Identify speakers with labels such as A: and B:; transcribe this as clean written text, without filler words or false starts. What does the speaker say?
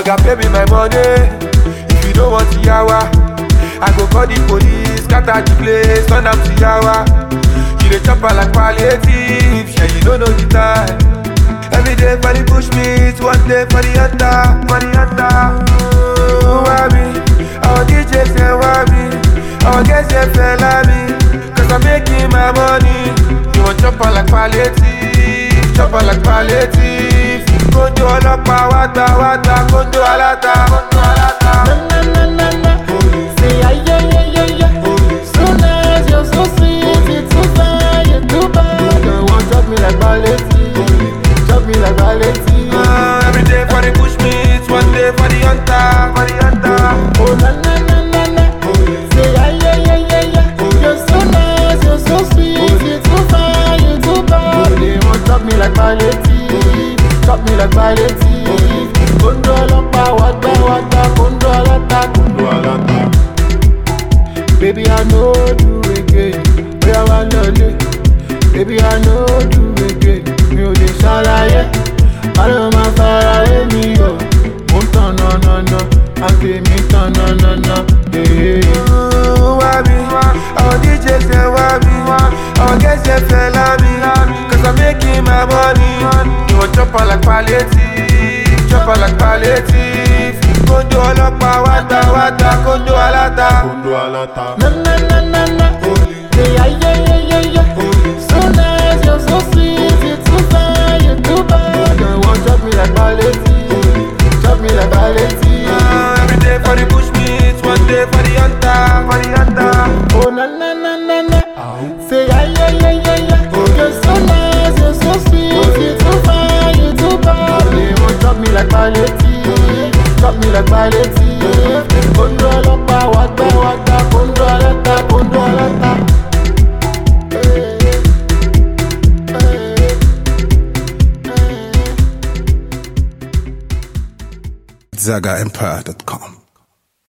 A: Oga, pay me my money. If you don't want yawa, I go call the police, scatter the place, turn am to yawa. You dey chop her like palliative, yeah, you don't know the time. Every day for the bush meat, one day for the hunter, for the hunter. Why me? Our DJ say why me? Our guests say fella me, cause I'm making my money. You want chop her like palliative, chop her like palliative. Kondo olopa, wata, wata, kondo alata, kondo alata.
B: Na na na na. Say yeah. Soon as you're so sweet, it's too fine, you're too bad. You want chop me like palliative, chop me like palliative.
A: Every day for the bush meat, one day for the hunter, for the hunter.
B: Oh na na na na na. Say yeah. You're so nice, you're so sweet, you're too fine, you're too bad. They want chop me like palliative, chop me like palliative. Kondo olopa, wata, kondo alata. Baby, I know do again. Where I want to live. Baby, I know do again. Me o dey ṣàlàyé. I don't mind far away me yo. Mo ń tàn no. Àgbè mi tàn no.
A: Why me? Our DJ say why me? Our guests say fella me, cause I'm making my money. You want chop her like palliative, chop her like palliative. Kondo olopa, wata, kondo alata.
B: Na. Say yeah. So nice, you're so sweet, you're too fine, you're too bad. You want chop me like palliative, chop me like palliative.
A: Every day for the bush meat, one day for the hunter, for the hunter.
B: Oh na. Say yeah. You're so nice, you're so sweet, you're too fine, you're too bad. They want chop me like palliative, chop me like palliative. Kondo olopa, wata, kondo alata.
C: ZagaEmpire.com